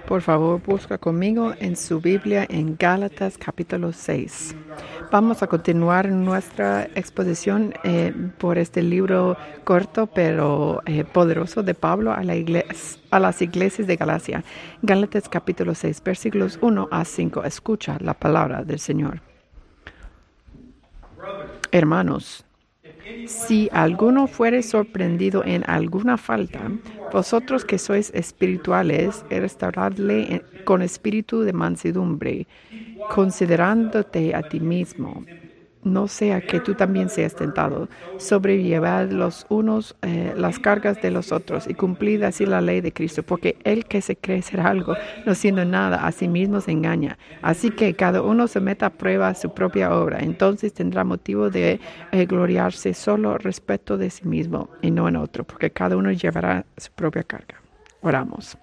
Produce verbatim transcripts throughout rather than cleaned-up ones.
Por favor, busca conmigo en su Biblia en Gálatas capítulo seis. Vamos a continuar nuestra exposición eh, por este libro corto pero eh, poderoso de Pablo a, la iglesia, a las iglesias de Galacia. Gálatas capítulo seis, versículos uno a cinco. Escucha la palabra del Señor. Hermanos, si alguno fuere sorprendido en alguna falta, vosotros que sois espirituales, restauradle con espíritu de mansedumbre, considerándote a ti mismo. No sea que tú también seas tentado. Sobrellevad los unos eh, las cargas de los otros y cumplid así la ley de Cristo, porque el que se cree ser algo, no siendo nada, a sí mismo se engaña. Así que cada uno se meta a prueba su propia obra. Entonces tendrá motivo de eh, gloriarse solo respecto de sí mismo y no en otro, porque cada uno llevará su propia carga. Oramos.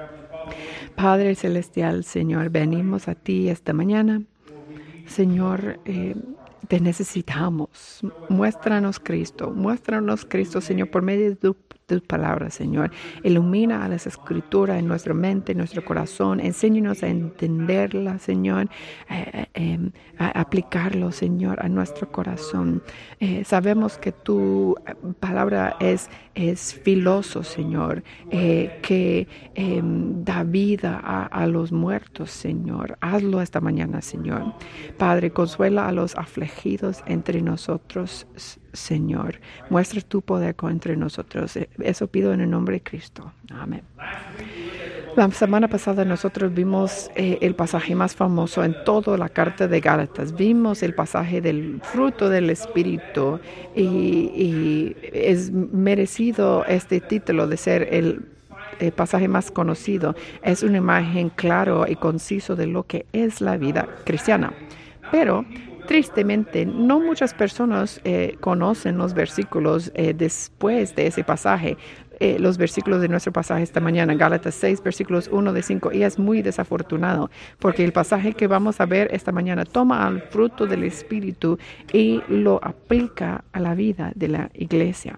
Padre Celestial, Señor, venimos a ti esta mañana. Señor, eh, te necesitamos. Muéstranos Cristo. Muéstranos Cristo, Señor, por medio de tu, tus palabras, Señor. Ilumina a las escrituras en nuestra mente, en nuestro corazón. Enséñanos a entenderla, Señor. Eh, eh, a aplicarlo, Señor, a nuestro corazón. Eh, sabemos que tu palabra es, es filoso, Señor, eh, que eh, da vida a, a los muertos, Señor. Hazlo esta mañana, Señor. Padre, consuela a los afligidos entre nosotros, Señor. Muestra tu poder entre nosotros. Eso pido en el nombre de Cristo. Amén. La semana pasada nosotros vimos eh, el pasaje más famoso en toda la carta de Gálatas. Vimos el pasaje del fruto del Espíritu y, y es merecido este título de ser el El pasaje más conocido. Es una imagen claro y conciso de lo que es la vida cristiana. Pero, tristemente, no muchas personas eh, conocen los versículos eh, después de ese pasaje. Eh, los versículos de nuestro pasaje esta mañana, Gálatas seis, versículos uno de cinco, y es muy desafortunado, porque el pasaje que vamos a ver esta mañana toma al fruto del Espíritu y lo aplica a la vida de la iglesia.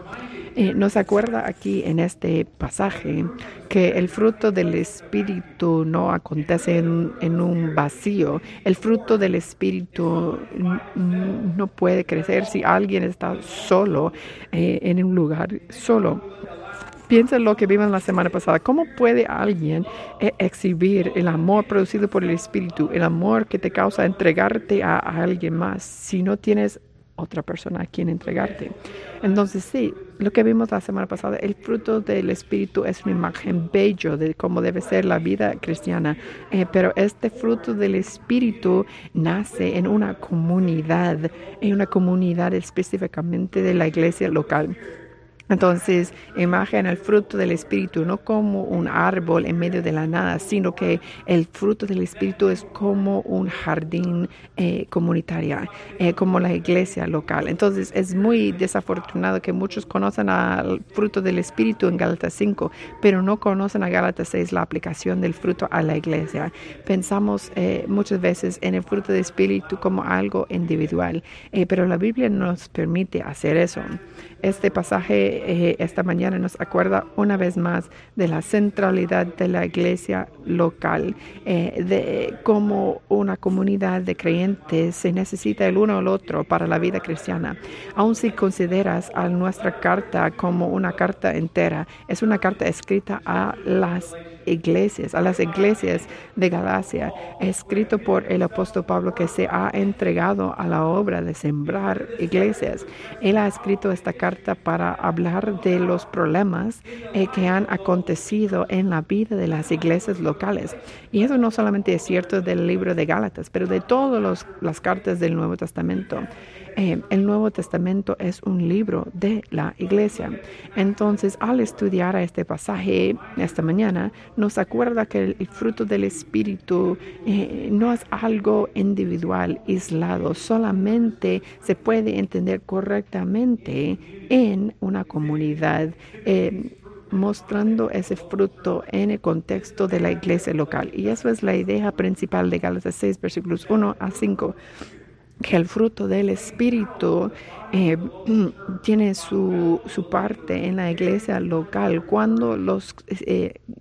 Eh, nos acuerda aquí en este pasaje que el fruto del Espíritu no acontece en, en un vacío. El fruto del Espíritu n- n- no puede crecer si alguien está solo eh, en un lugar solo. Piensa en lo que vimos la semana pasada. ¿Cómo puede alguien eh, exhibir el amor producido por el Espíritu, el amor que te causa entregarte a, a alguien más, si no tienes otra persona a quien entregarte? Entonces sí, lo que vimos la semana pasada, el fruto del Espíritu es una imagen bello de cómo debe ser la vida cristiana, eh, pero este fruto del Espíritu nace en una comunidad, en una comunidad específicamente de la iglesia local. Entonces, imagen el fruto del Espíritu no como un árbol en medio de la nada, sino que el fruto del Espíritu es como un jardín eh, comunitario, eh, como la iglesia local. Entonces, es muy desafortunado que muchos conocen al fruto del Espíritu en Gálatas cinco, pero no conocen a Gálatas seis, la aplicación del fruto a la iglesia. Pensamos eh, muchas veces en el fruto del Espíritu como algo individual, eh, pero la Biblia nos permite hacer eso. Este pasaje eh, esta mañana nos acuerda una vez más de la centralidad de la iglesia local, eh, de cómo una comunidad de creyentes se necesita el uno al otro para la vida cristiana. Aun si consideras a nuestra carta como una carta entera, es una carta escrita a las iglesias, a las iglesias de Galacia, escrito por el apóstol Pablo, que se ha entregado a la obra de sembrar iglesias. Él ha escrito esta carta para hablar de los problemas eh, que han acontecido en la vida de las iglesias locales. Y eso no solamente es cierto del libro de Gálatas, pero de todas las cartas del Nuevo Testamento. Eh, el Nuevo Testamento es un libro de la iglesia. Entonces, al estudiar este pasaje esta mañana, nos acuerda que el, el fruto del Espíritu eh, no es algo individual, aislado, solamente se puede entender correctamente en una comunidad, eh, mostrando ese fruto en el contexto de la iglesia local. Y eso es la idea principal de Gálatas seis, versículos uno a cinco. Que el fruto del Espíritu eh, tiene su, su parte en la iglesia local cuando los eh,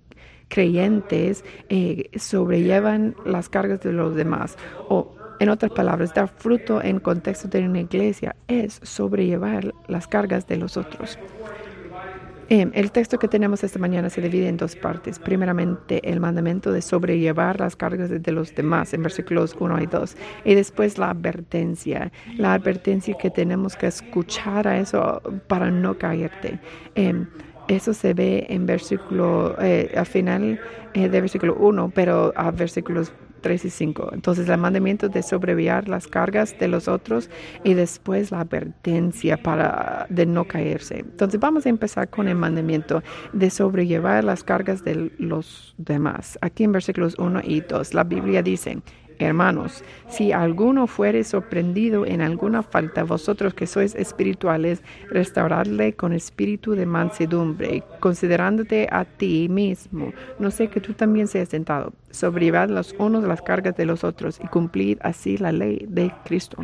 creyentes eh, sobrellevan las cargas de los demás. O, en otras palabras, dar fruto en contexto de una iglesia es sobrellevar las cargas de los otros. Eh, el texto que tenemos esta mañana se divide en dos partes. Primeramente, el mandamiento de sobrellevar las cargas de, de los demás, en versículos uno y dos. Y después la advertencia, la advertencia que tenemos que escuchar a eso para no caerte. Eh, eso se ve en versículo, eh, al final eh, de versículo uno, pero a versículos tres y cinco. Entonces, el mandamiento de sobrellevar las cargas de los otros y después la advertencia para de no caerse. Entonces, vamos a empezar con el mandamiento de sobrellevar las cargas de los demás. Aquí en versículos uno y dos, la Biblia dice: Hermanos, si alguno fuere sorprendido en alguna falta, vosotros que sois espirituales, restauradle con espíritu de mansedumbre, considerándote a ti mismo. No sé que tú también seas tentado. Sobrellevad los unos las cargas de los otros y cumplid así la ley de Cristo.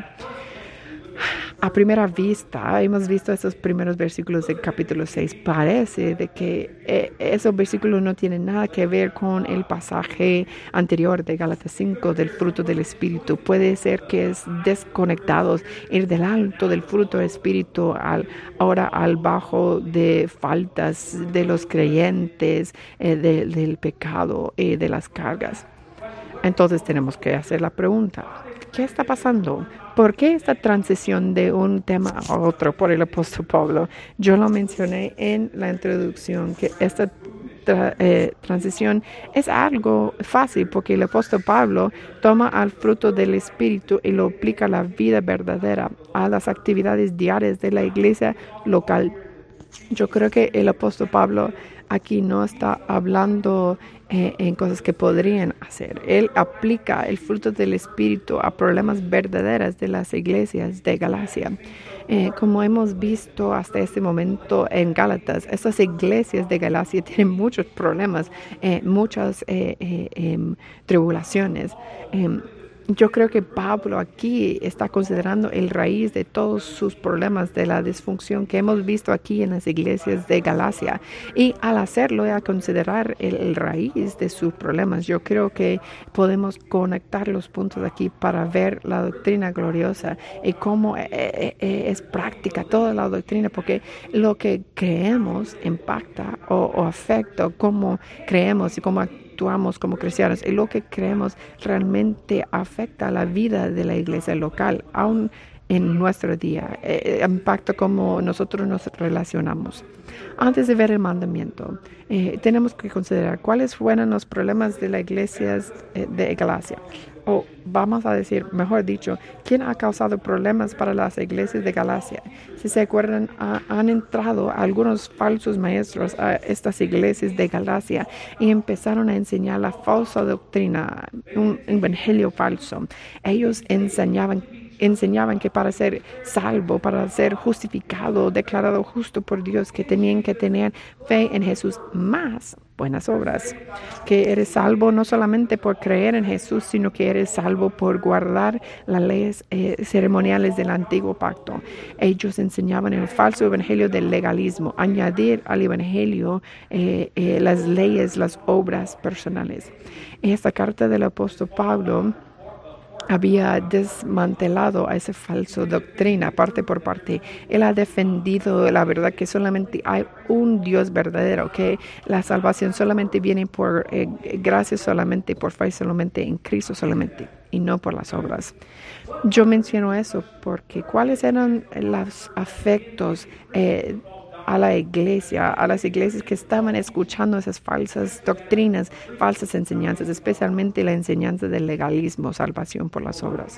A primera vista, hemos visto esos primeros versículos del capítulo seis. Parece de que eh, esos versículos no tienen nada que ver con el pasaje anterior de Gálatas cinco del fruto del Espíritu. Puede ser que es desconectados, ir del alto del fruto del Espíritu al, ahora al bajo de faltas de los creyentes, eh, de, del pecado y eh, de las cargas. Entonces tenemos que hacer la pregunta: ¿qué está pasando? ¿Por qué esta transición de un tema a otro por el apóstol Pablo? Yo lo mencioné en la introducción, que esta tra- eh, transición es algo fácil porque el apóstol Pablo toma al fruto del Espíritu y lo aplica a la vida verdadera, a las actividades diarias de la iglesia local. Yo creo que el apóstol Pablo aquí no está hablando eh, en cosas que podrían hacer. Él aplica el fruto del Espíritu a problemas verdaderos de las iglesias de Galacia. Eh, como hemos visto hasta este momento en Gálatas, estas iglesias de Galacia tienen muchos problemas, eh, muchas eh, eh, eh, tribulaciones. Eh, Yo creo que Pablo aquí está considerando el raíz de todos sus problemas, de la disfunción que hemos visto aquí en las iglesias de Galacia. Y al hacerlo, a considerar el, el raíz de sus problemas, yo creo que podemos conectar los puntos aquí para ver la doctrina gloriosa y cómo eh, eh, es práctica toda la doctrina, porque lo que creemos impacta o, o afecta cómo creemos y cómo actuamos actuamos como cristianos, y lo que creemos realmente afecta a la vida de la iglesia local, aún en nuestro día, eh, impacta cómo nosotros nos relacionamos. Antes de ver el mandamiento, eh, tenemos que considerar cuáles fueron los problemas de las iglesias eh, de Galacia. O vamos a decir, mejor dicho, ¿quién ha causado problemas para las iglesias de Galacia? Si se acuerdan, ha, han entrado algunos falsos maestros a estas iglesias de Galacia y empezaron a enseñar la falsa doctrina, un evangelio falso. Ellos enseñaban enseñaban que para ser salvo, para ser justificado, declarado justo por Dios, que tenían que tener fe en Jesús más buenas obras, que eres salvo no solamente por creer en Jesús, sino que eres salvo por guardar las leyes eh, ceremoniales del antiguo pacto. Ellos enseñaban el falso evangelio del legalismo, añadir al evangelio eh, eh, las leyes, las obras personales. Esta carta del apóstol Pablo había desmantelado a esa falsa doctrina parte por parte. Él ha defendido la verdad que solamente hay un Dios verdadero, que la salvación solamente viene por eh, gracia, solamente por fe, solamente en Cristo solamente, y no por las obras. Yo menciono eso porque ¿cuáles eran los afectos eh, a la iglesia, a las iglesias que estaban escuchando esas falsas doctrinas, falsas enseñanzas, especialmente la enseñanza del legalismo, salvación por las obras?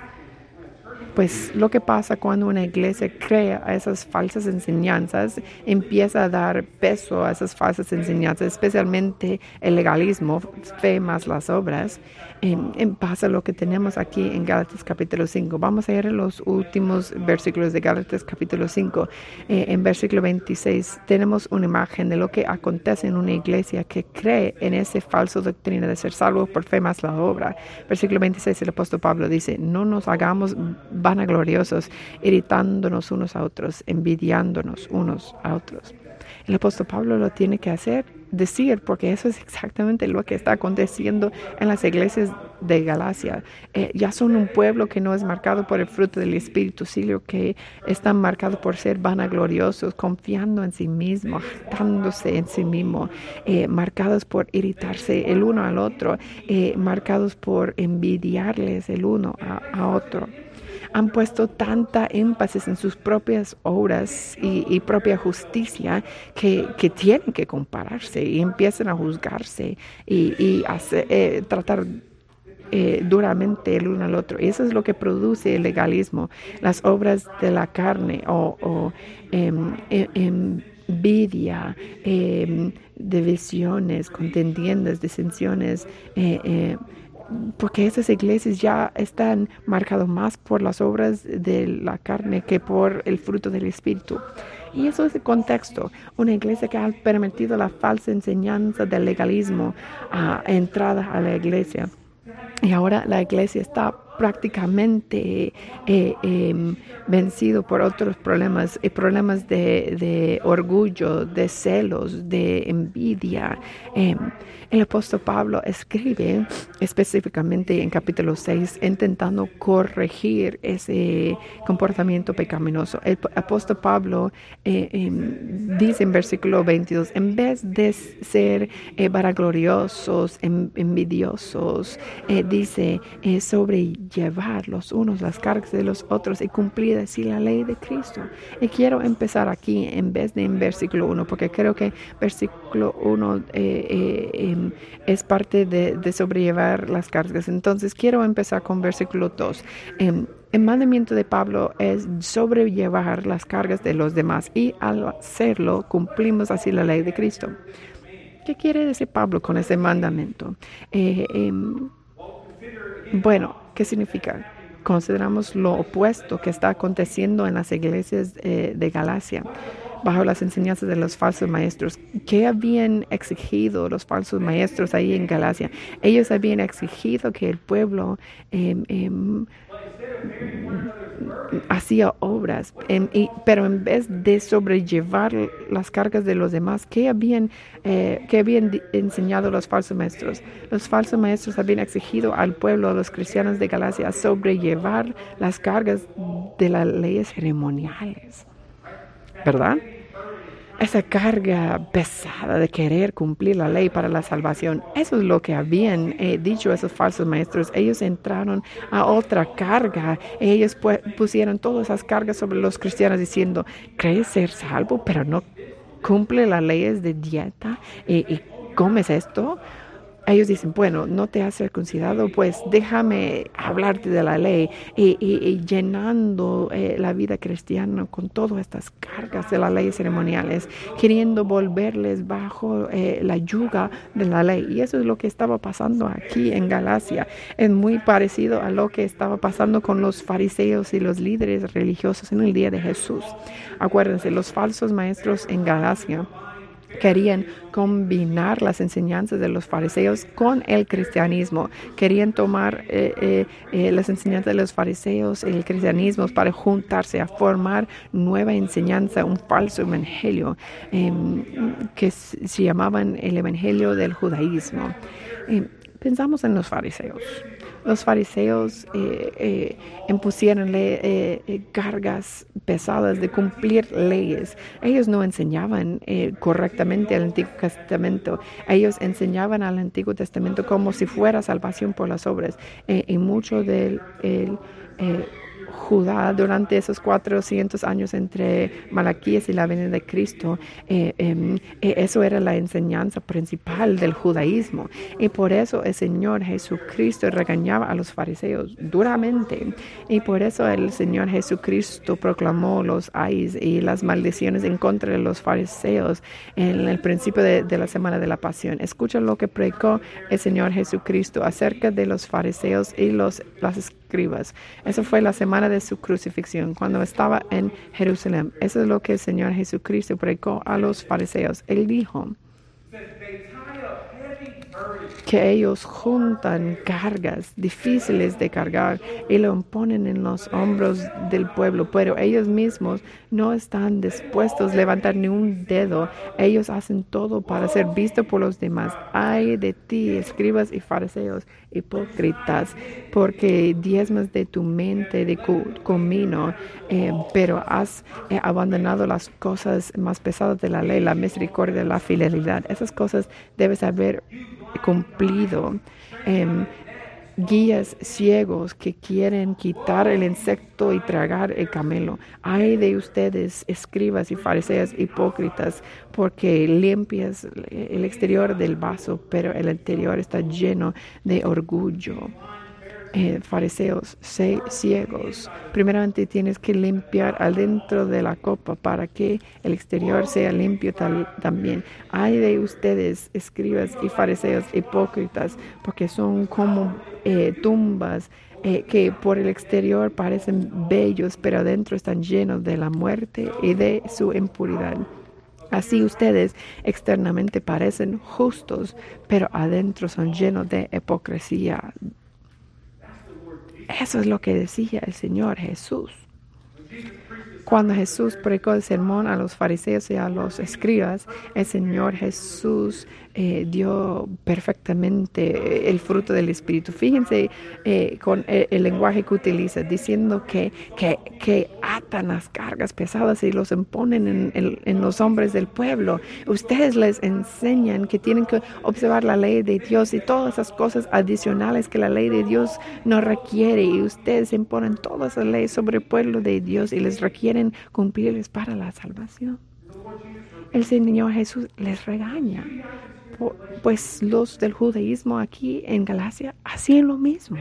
Pues lo que pasa cuando una iglesia crea a esas falsas enseñanzas, empieza a dar peso a esas falsas enseñanzas, especialmente el legalismo, fe más las obras. Eh, pasa lo que tenemos aquí en Gálatas capítulo cinco. Vamos a ir a los últimos versículos de Gálatas capítulo cinco. Eh, en versículo veintiséis tenemos una imagen de lo que acontece en una iglesia que cree en esa falsa doctrina de ser salvo por fe más la obra. Versículo veintiséis, el apóstol Pablo dice: no nos hagamos vanagloriosos, irritándonos unos a otros, envidiándonos unos a otros. El apóstol Pablo lo tiene que hacer decir, porque eso es exactamente lo que está aconteciendo en las iglesias de Galacia. Eh, ya son un pueblo que no es marcado por el fruto del Espíritu, sino que están marcados por ser vanagloriosos, confiando en sí mismos, jactándose en sí mismos, eh, marcados por irritarse el uno al otro, eh, marcados por envidiarles el uno a, a otro. Han puesto tanta énfasis en sus propias obras y, y propia justicia que, que tienen que compararse y empiezan a juzgarse y, y hacer, eh, tratar eh, duramente el uno al otro. Y eso es lo que produce el legalismo, las obras de la carne o, o em, em, envidia, eh, divisiones, contendiendas, disensiones, eh, eh, porque esas iglesias ya están marcadas más por las obras de la carne que por el fruto del Espíritu. Y eso es el contexto. Una iglesia que ha permitido la falsa enseñanza del legalismo a uh, entrada a la iglesia. Y ahora la iglesia está prácticamente eh, eh, vencido por otros problemas, eh, problemas de, de orgullo, de celos, de envidia. Eh, el apóstol Pablo escribe específicamente en capítulo seis intentando corregir ese comportamiento pecaminoso. El apóstol Pablo eh, eh, dice en versículo veintidós, en vez de ser eh, vanagloriosos, envidiosos, eh, dice eh, sobrellevar los unos las cargas de los otros y cumplir así la ley de Cristo. Y quiero empezar aquí en vez de en versículo uno, porque creo que versículo uno eh, eh, eh, es parte de, de sobrellevar las cargas. Entonces quiero empezar con versículo dos. Eh, El mandamiento de Pablo es sobrellevar las cargas de los demás y al hacerlo cumplimos así la ley de Cristo. ¿Qué quiere decir Pablo con ese mandamiento? Eh, eh, bueno, ¿qué significa? Consideramos lo opuesto que está aconteciendo en las iglesias eh, de Galacia bajo las enseñanzas de los falsos maestros. ¿Qué habían exigido los falsos maestros ahí en Galacia? Ellos habían exigido que el pueblo eh, eh, hacía obras, en, y, pero en vez de sobrellevar las cargas de los demás, ¿qué habían, eh, ¿qué habían di- enseñado los falsos maestros? Los falsos maestros habían exigido al pueblo, a los cristianos de Galacia, sobrellevar las cargas de las leyes ceremoniales, ¿verdad? Esa carga pesada de querer cumplir la ley para la salvación. Eso es lo que habían eh, dicho esos falsos maestros. Ellos entraron a otra carga. Ellos pu- pusieron todas esas cargas sobre los cristianos diciendo, ¿crees ser salvo pero no cumple las leyes de dieta y, y comes esto? Ellos dicen, bueno, no te has circuncidado, pues déjame hablarte de la ley y, y, y llenando eh, la vida cristiana con todas estas cargas de las leyes ceremoniales, queriendo volverles bajo eh, la yuga de la ley. Y eso es lo que estaba pasando aquí en Galacia. Es muy parecido a lo que estaba pasando con los fariseos y los líderes religiosos en el día de Jesús. Acuérdense, los falsos maestros en Galacia querían combinar las enseñanzas de los fariseos con el cristianismo. Querían tomar eh, eh, eh, las enseñanzas de los fariseos y el cristianismo para juntarse a formar nueva enseñanza, un falso evangelio eh, que se llamaban el evangelio del judaísmo. Eh, pensamos en los fariseos. Los fariseos eh, eh, impusieron eh, eh, cargas pesadas de cumplir leyes. Ellos no enseñaban eh, correctamente el Antiguo Testamento. Ellos enseñaban al Antiguo Testamento como si fuera salvación por las obras. Eh, y mucho del el, eh, Judá durante esos cuatrocientos años entre Malaquías y la venida de Cristo, eh, eh, eso era la enseñanza principal del judaísmo. Y por eso el Señor Jesucristo regañaba a los fariseos duramente. Y por eso el Señor Jesucristo proclamó los ayes y las maldiciones en contra de los fariseos en el principio de, de la semana de la pasión. Escucha lo que predicó el Señor Jesucristo acerca de los fariseos y los, las escribas. Eso fue la semana de su crucifixión, cuando estaba en Jerusalén. Eso es lo que el Señor Jesucristo predicó a los fariseos. Él dijo, que ellos juntan cargas difíciles de cargar y lo ponen en los hombros del pueblo, pero ellos mismos no están dispuestos a levantar ni un dedo. Ellos hacen todo para ser vistos por los demás. Ay de ti, escribas y fariseos hipócritas, porque diezmas de tu mente de tu camino, eh, pero has eh, abandonado las cosas más pesadas de la ley, la misericordia, la fidelidad. Esas cosas debes haber cumplido. Eh, guías ciegos que quieren quitar el insecto y tragar el camelo. Ay de ustedes, escribas y fariseos hipócritas, porque limpias el exterior del vaso, pero el interior está lleno de orgullo. Eh, fariseos, sé ciegos. Primeramente tienes que limpiar adentro de la copa para que el exterior sea limpio tal, también. Ay de ustedes, escribas y fariseos hipócritas, porque son como eh, tumbas eh, que por el exterior parecen bellos, pero adentro están llenos de la muerte y de su impuridad. Así ustedes externamente parecen justos, pero adentro son llenos de hipocresía. Eso es lo que decía el Señor Jesús. Cuando Jesús predicó el sermón a los fariseos y a los escribas, el Señor Jesús eh, dio perfectamente el fruto del Espíritu. Fíjense eh, con el, el lenguaje que utiliza, diciendo que, que, que atan las cargas pesadas y los imponen en, en, en los hombres del pueblo. Ustedes les enseñan que tienen que observar la ley de Dios y todas esas cosas adicionales que la ley de Dios no requiere. Y ustedes imponen todas esas leyes sobre el pueblo de Dios y les requieren cumplirles para la salvación. El Señor Jesús les regaña, pues los del judaísmo aquí en Galacia hacían lo mismo.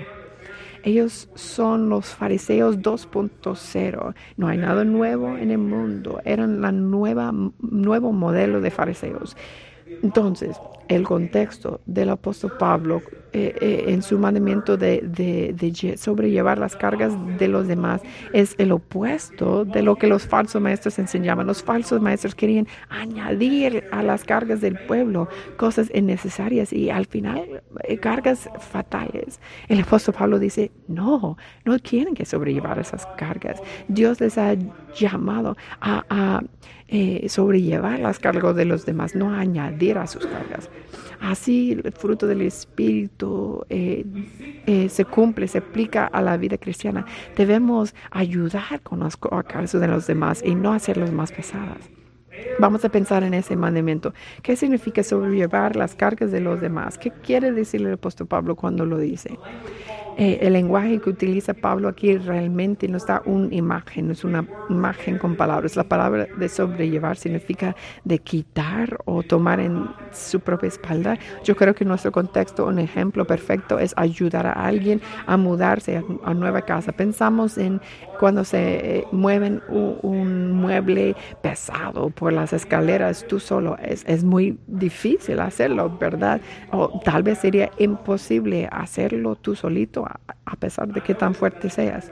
Ellos son los fariseos dos punto cero. No hay nada nuevo en el mundo. Eran la nueva nuevo modelo de fariseos. Entonces, el contexto del apóstol Pablo eh, eh, en su mandamiento de, de, de sobrellevar las cargas de los demás es el opuesto de lo que los falsos maestros enseñaban. Los falsos maestros querían añadir a las cargas del pueblo cosas innecesarias y al final eh, cargas fatales. El apóstol Pablo dice, no, no quieren que sobrellevar esas cargas. Dios les ha llamado a, a eh, sobrellevar las cargas de los demás, no a añadir a sus cargas. Así el fruto del Espíritu eh, eh, se cumple, se aplica a la vida cristiana. Debemos ayudar con las cargas de los demás y no hacerlas más pesadas. Vamos a pensar en ese mandamiento. ¿Qué significa sobrellevar las cargas de los demás? ¿Qué quiere decir el apóstol Pablo cuando lo dice? Eh, el lenguaje que utiliza Pablo aquí realmente nos da una imagen, no es una imagen con palabras. La palabra de sobrellevar significa de quitar o tomar en su propia espalda. Yo creo que en nuestro contexto un ejemplo perfecto es ayudar a alguien a mudarse a, a nueva casa. Pensamos en cuando se eh, mueven un, un mueble pesado por las escaleras tú solo. Es, es muy difícil hacerlo, ¿verdad? O tal vez sería imposible hacerlo tú solito, a pesar de que tan fuerte seas.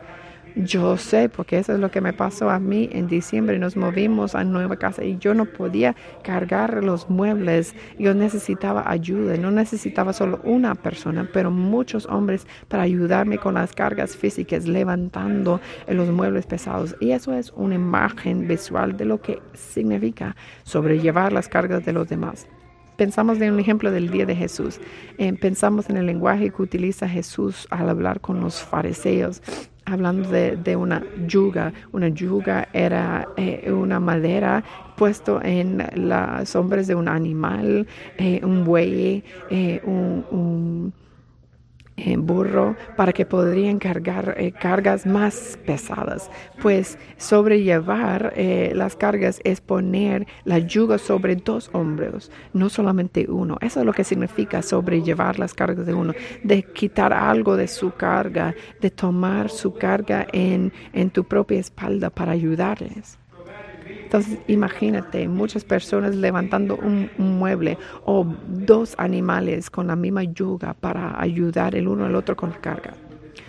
Yo sé, porque eso es lo que me pasó a mí en diciembre. Nos movimos a nueva casa y yo no podía cargar los muebles. Yo necesitaba ayuda. No necesitaba solo una persona, pero muchos hombres para ayudarme con las cargas físicas, levantando los muebles pesados. Y eso es una imagen visual de lo que significa sobrellevar las cargas de los demás. Pensamos en un ejemplo del día de Jesús. Eh, pensamos en el lenguaje que utiliza Jesús al hablar con los fariseos, hablando de, de una yuga. Una yuga era eh, una madera puesto en las hombros de un animal, eh, un buey, eh, un, un eh, burro, para que podrían cargar eh, cargas más pesadas. Pues sobrellevar eh, las cargas es poner la yuga sobre dos hombros, no solamente uno. Eso es lo que significa sobrellevar las cargas de uno, de quitar algo de su carga, de tomar su carga en, en tu propia espalda para ayudarles. Entonces, imagínate muchas personas levantando un, un mueble o dos animales con la misma yuga para ayudar el uno al otro con la carga.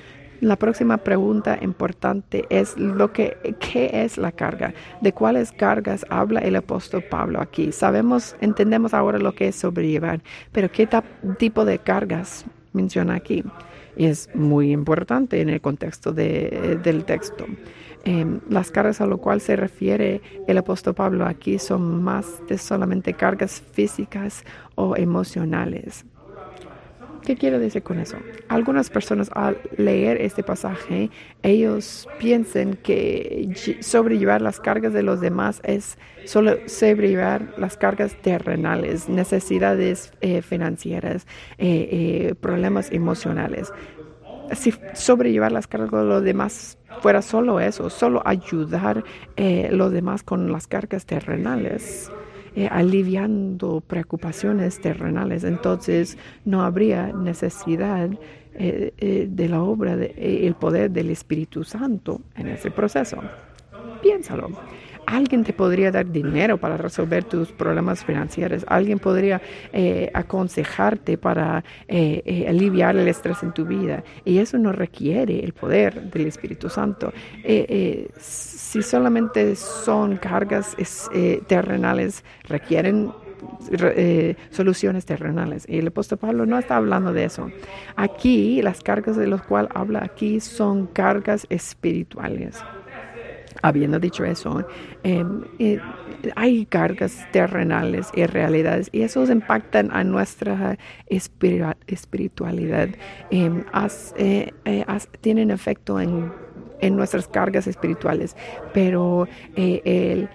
La próxima pregunta importante es lo que, ¿qué es la carga? ¿De cuáles cargas habla el apóstol Pablo aquí? Sabemos, entendemos ahora lo que es sobrellevar, pero ¿qué ta- tipo de cargas menciona aquí? Y es muy importante en el contexto de, del texto. Eh, las cargas a lo cual se refiere el apóstol Pablo aquí son más de solamente cargas físicas o emocionales. ¿Qué quiero decir con eso? Algunas personas al leer este pasaje, ellos piensan que sobrellevar las cargas de los demás es solo sobrellevar las cargas terrenales, necesidades eh, financieras, eh, eh, problemas emocionales. Si sobrellevar las cargas de los demás fuera solo eso, solo ayudar a eh, los demás con las cargas terrenales, Eh, aliviando preocupaciones terrenales, entonces no habría necesidad eh, eh, de la obra, de, eh, el poder del Espíritu Santo en ese proceso. Piénsalo. Alguien te podría dar dinero para resolver tus problemas financieros. Alguien podría eh, aconsejarte para eh, eh, aliviar el estrés en tu vida. Y eso no requiere el poder del Espíritu Santo. Eh, eh, si solamente son cargas eh, terrenales, requieren Eh, soluciones terrenales. Y el apóstol Pablo no está hablando de eso. Aquí, las cargas de las cuales habla aquí son cargas espirituales. Habiendo dicho eso, eh, eh, hay cargas terrenales y realidades y esos impactan a nuestra espiritu- espiritualidad. Eh, as, eh, eh, as, tienen efecto en, en nuestras cargas espirituales, pero eh, el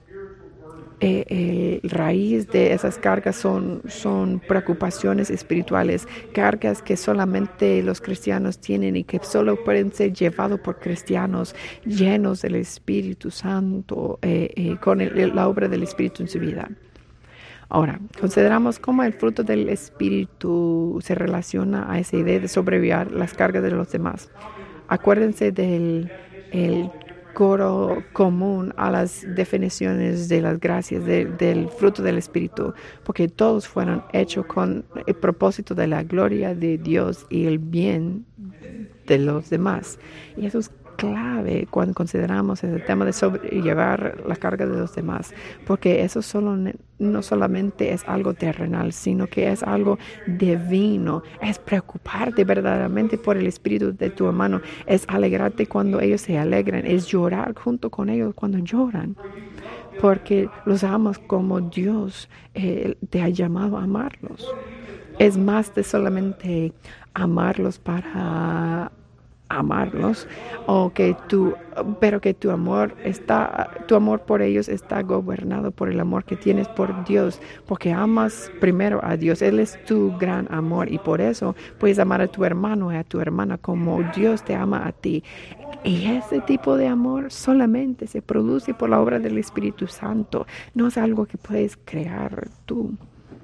Eh, el raíz de esas cargas son, son preocupaciones espirituales, cargas que solamente los cristianos tienen y que solo pueden ser llevados por cristianos llenos del Espíritu Santo, eh, eh, con el, la obra del Espíritu en su vida. Ahora, consideramos cómo el fruto del Espíritu se relaciona a esa idea de sobrevivir las cargas de los demás. Acuérdense del el coro común a las definiciones de las gracias de, del fruto del Espíritu, porque todos fueron hechos con el propósito de la gloria de Dios y el bien de los demás. Y eso es clave cuando consideramos el tema de sobrellevar la carga de los demás, porque eso solo, no solamente es algo terrenal, sino que es algo divino, es preocuparte verdaderamente por el espíritu de tu hermano, es alegrarte cuando ellos se alegran, es llorar junto con ellos cuando lloran, porque los amas como Dios eh, te ha llamado a amarlos. Es más de solamente amarlos para amarlos, o que tu, pero que tu amor está, tu amor por ellos está gobernado por el amor que tienes por Dios, porque amas primero a Dios. Él es tu gran amor y por eso puedes amar a tu hermano y a tu hermana como Dios te ama a ti. Y ese tipo de amor solamente se produce por la obra del Espíritu Santo, no es algo que puedes crear tú.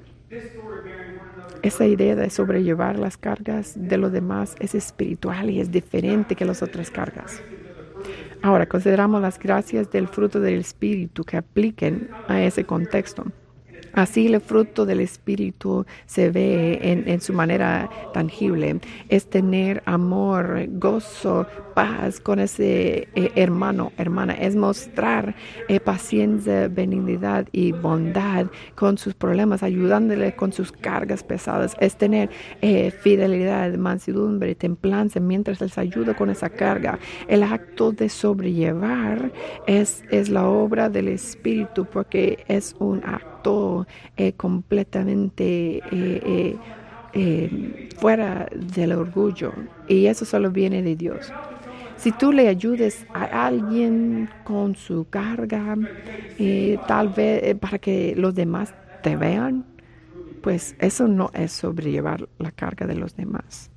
Esa idea de sobrellevar las cargas de los demás es espiritual y es diferente que las otras cargas. Ahora, consideramos las gracias del fruto del Espíritu que apliquen a ese contexto. Así el fruto del Espíritu se ve en, en su manera tangible. Es tener amor, gozo, paz con ese eh, hermano, hermana. Es mostrar eh, paciencia, benignidad y bondad con sus problemas, ayudándole con sus cargas pesadas. Es tener eh, fidelidad, mansedumbre, templanza mientras les ayuda con esa carga. El acto de sobrellevar es, es la obra del Espíritu porque es un acto Eh, completamente eh, eh, eh, fuera del orgullo, y eso solo viene de Dios. Si tú le ayudes a alguien con su carga, eh, tal vez eh, para que los demás te vean, pues eso no es sobrellevar la carga de los demás.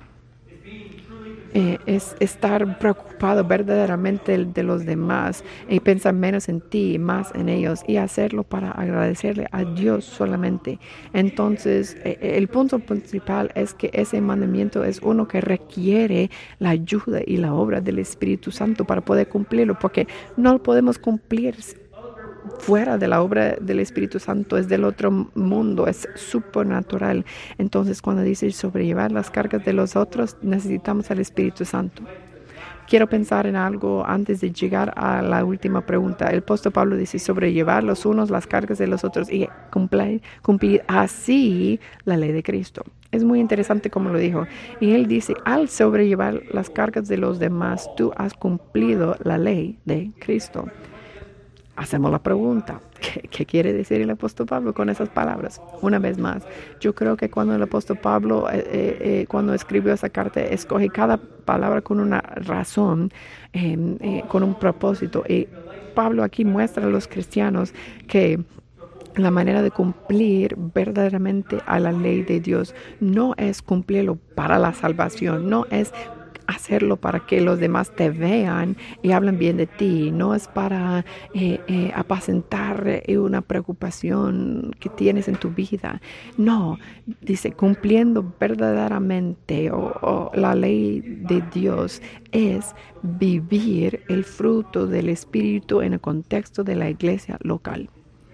Eh, es estar preocupado verdaderamente de los demás y pensar menos en ti y más en ellos, y hacerlo para agradecerle a Dios solamente. Entonces, eh, el punto principal es que ese mandamiento es uno que requiere la ayuda y la obra del Espíritu Santo para poder cumplirlo, porque no lo podemos cumplir fuera de la obra del Espíritu Santo, es del otro mundo, es supernatural. Entonces, cuando dice sobrellevar las cargas de los otros, necesitamos al Espíritu Santo. Quiero pensar en algo antes de llegar a la última pregunta. El apóstol Pablo dice sobrellevar los unos las cargas de los otros y cumplir, cumplir así la ley de Cristo. Es muy interesante como lo dijo. Y él dice, al sobrellevar las cargas de los demás, tú has cumplido la ley de Cristo. Hacemos la pregunta, ¿qué, ¿qué quiere decir el apóstol Pablo con esas palabras? Una vez más, yo creo que cuando el apóstol Pablo, eh, eh, cuando escribió esa carta, escoge cada palabra con una razón, eh, eh, con un propósito. Y Pablo aquí muestra a los cristianos que la manera de cumplir verdaderamente a la ley de Dios no es cumplirlo para la salvación, no es hacerlo para que los demás te vean y hablen bien de ti, no es para eh, eh, apacentar una preocupación que tienes en tu vida. No, dice, cumpliendo verdaderamente o, o la ley de Dios es vivir el fruto del Espíritu en el contexto de la iglesia local,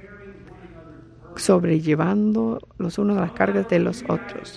sobrellevando los unos las cargas de los otros.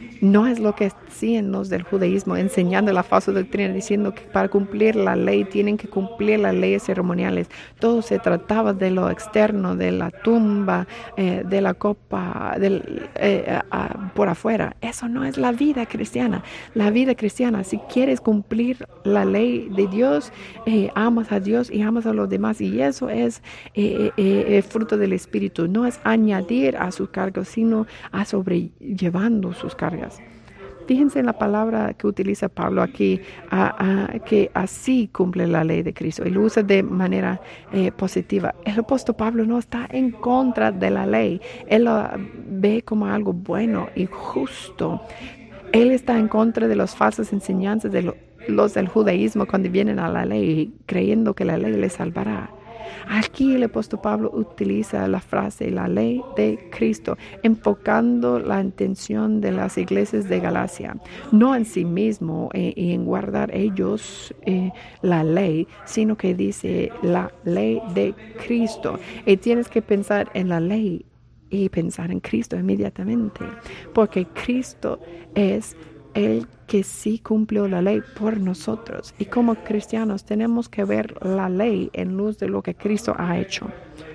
No es lo que hacían los del judaísmo, enseñando la falsa doctrina, diciendo que para cumplir la ley tienen que cumplir las leyes ceremoniales. Todo se trataba de lo externo, de la tumba, eh, de la copa, del, eh, uh, por afuera. Eso no es la vida cristiana. La vida cristiana, si quieres cumplir la ley de Dios, eh, amas a Dios y amas a los demás. Y eso es eh, eh, fruto del Espíritu. No es añadir a sus cargos, sino a sobrellevando sus cargas. Fíjense en la palabra que utiliza Pablo aquí, a, a, que así cumple la ley de Cristo. Y lo usa de manera eh, positiva. El apóstol Pablo no está en contra de la ley. Él lo ve como algo bueno y justo. Él está en contra de las falsas enseñanzas de lo, los del judaísmo cuando vienen a la ley, creyendo que la ley les salvará. Aquí el apóstol Pablo utiliza la frase la ley de Cristo, enfocando la intención de las iglesias de Galacia, no en sí mismo y eh, en guardar ellos eh, la ley, sino que dice la ley de Cristo. Y tienes que pensar en la ley y pensar en Cristo inmediatamente, porque Cristo es el que sí cumplió la ley por nosotros. Y como cristianos tenemos que ver la ley en luz de lo que Cristo ha hecho.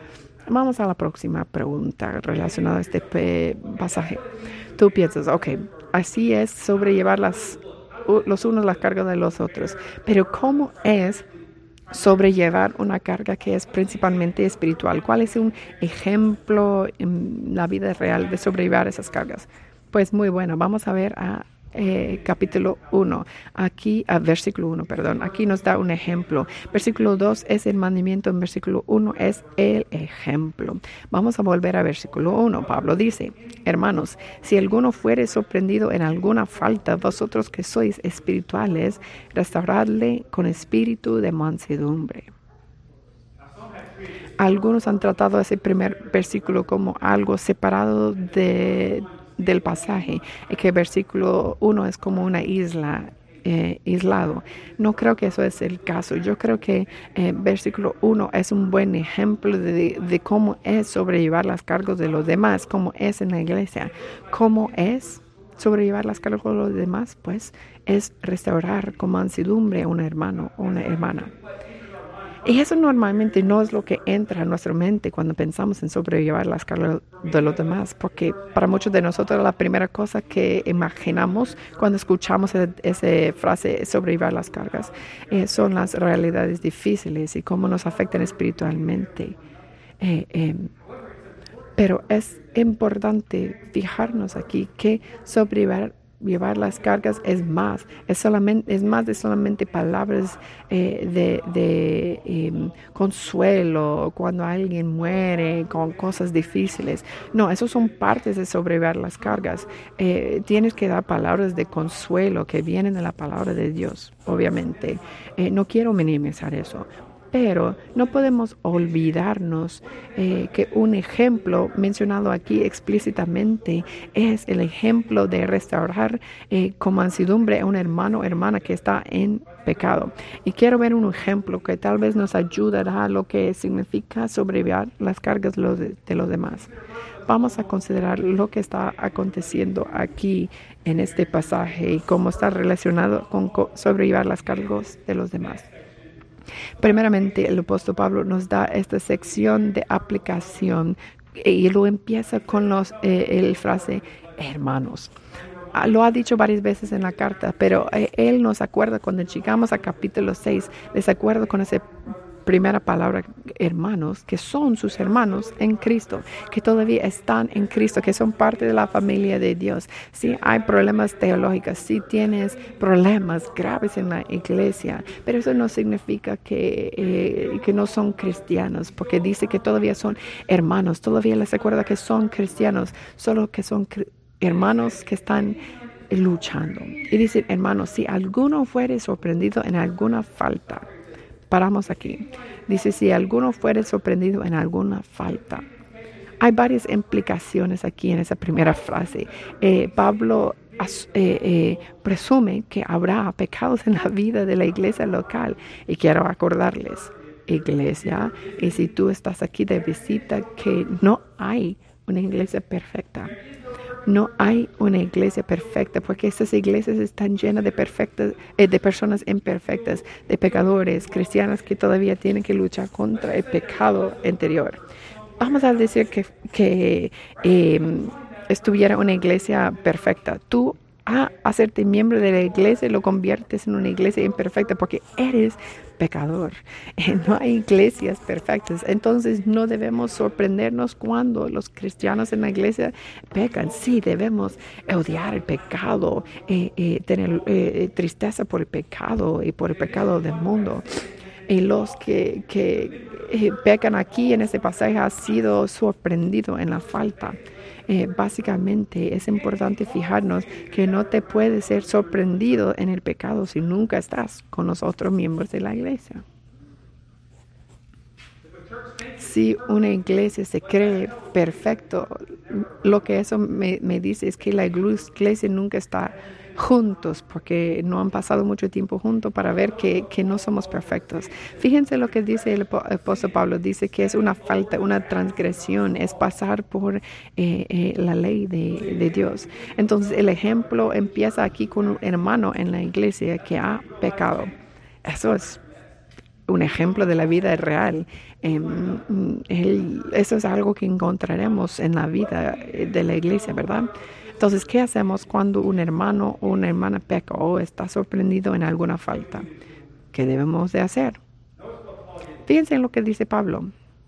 Vamos a la próxima pregunta relacionada a este pasaje. Tú piensas, ok, así es sobrellevar las, los unos las cargas de los otros. Pero ¿cómo es sobrellevar una carga que es principalmente espiritual? ¿Cuál es un ejemplo en la vida real de sobrellevar esas cargas? Pues muy bueno, vamos a ver a Eh, capítulo uno, aquí, a versículo uno, perdón, aquí nos da un ejemplo. Versículo dos es el mandamiento, en versículo uno es el ejemplo. Vamos a volver a versículo uno. Pablo dice, hermanos, si alguno fuere sorprendido en alguna falta, vosotros que sois espirituales, restauradle con espíritu de mansedumbre. Algunos han tratado ese primer versículo como algo separado de del pasaje, y que el versículo uno es como una isla, eh, aislado. No creo que eso es el caso. Yo creo que eh, versículo uno es un buen ejemplo de, de cómo es sobrellevar las cargas de los demás, cómo es en la iglesia. ¿Cómo es sobrellevar las cargas de los demás? Pues es restaurar con mansedumbre a un hermano o una hermana. Y eso normalmente no es lo que entra a nuestra mente cuando pensamos en sobrellevar las cargas de los demás, porque para muchos de nosotros la primera cosa que imaginamos cuando escuchamos esa frase sobrellevar las cargas eh, son las realidades difíciles y cómo nos afectan espiritualmente. Eh, eh, pero es importante fijarnos aquí que sobrellevar Llevar las cargas es más, es, solamente, es más de solamente palabras eh, de, de eh, consuelo cuando alguien muere con cosas difíciles. No, esos son partes de sobrellevar las cargas. Eh, tienes que dar palabras de consuelo que vienen de la palabra de Dios, obviamente. Eh, no quiero minimizar eso. Pero no podemos olvidarnos eh, que un ejemplo mencionado aquí explícitamente es el ejemplo de restaurar eh, con mansedumbre a un hermano o hermana que está en pecado. Y quiero ver un ejemplo que tal vez nos ayudará a lo que significa sobrellevar las cargas de los, de los demás. Vamos a considerar lo que está aconteciendo aquí en este pasaje y cómo está relacionado con sobrellevar las cargas de los demás. Primeramente, el apóstol Pablo nos da esta sección de aplicación y lo empieza con los, eh, el frase hermanos. Ah, lo ha dicho varias veces en la carta, pero eh, él nos acuerda cuando llegamos a capítulo seis, les acuerdo con esa primera palabra, hermanos, que son sus hermanos en Cristo, que todavía están en Cristo, que son parte de la familia de Dios. Sí hay problemas teológicos, sí tienes problemas graves en la iglesia, pero eso no significa que, eh, que no son cristianos, porque dice que todavía son hermanos, todavía les recuerda que son cristianos, solo que son cri- hermanos que están luchando. Y dice, hermanos, si alguno fuere sorprendido en alguna falta, paramos aquí. Dice, si alguno fuere sorprendido en alguna falta. Hay varias implicaciones aquí en esa primera frase. Eh, Pablo as, eh, eh, presume que habrá pecados en la vida de la iglesia local. Y quiero acordarles, iglesia, y si tú estás aquí de visita, que no hay una iglesia perfecta. No hay una iglesia perfecta porque esas iglesias están llenas de perfectas, eh, de personas imperfectas, de pecadores, cristianos que todavía tienen que luchar contra el pecado interior. Vamos a decir que, que eh, estuviera una iglesia perfecta. Tú a hacerte miembro de la iglesia lo conviertes en una iglesia imperfecta porque eres pecador. No hay iglesias perfectas. Entonces no debemos sorprendernos cuando los cristianos en la iglesia pecan. Sí, debemos odiar el pecado, eh, eh, tener eh, tristeza por el pecado y por el pecado del mundo. Y los que, que eh, pecan aquí en este pasaje han sido sorprendidos en la falta. Eh, básicamente es importante fijarnos que no te puedes ser sorprendido en el pecado si nunca estás con los otros miembros de la iglesia. Si una iglesia se cree perfecto, lo que eso me, me dice es que la iglesia nunca está juntos porque no han pasado mucho tiempo juntos para ver que, que no somos perfectos. Fíjense lo que dice el apóstol Pablo, dice que es una falta, una transgresión, es pasar por eh, eh, la ley de, de Dios. Entonces el ejemplo empieza aquí con un hermano en la iglesia que ha pecado. Eso es un ejemplo de la vida real. Eh, el, eso es algo que encontraremos en la vida de la iglesia, ¿verdad? Entonces, ¿qué hacemos cuando un hermano o una hermana peca o está sorprendido en alguna falta? ¿Qué debemos de hacer? Fíjense en lo que dice Pablo.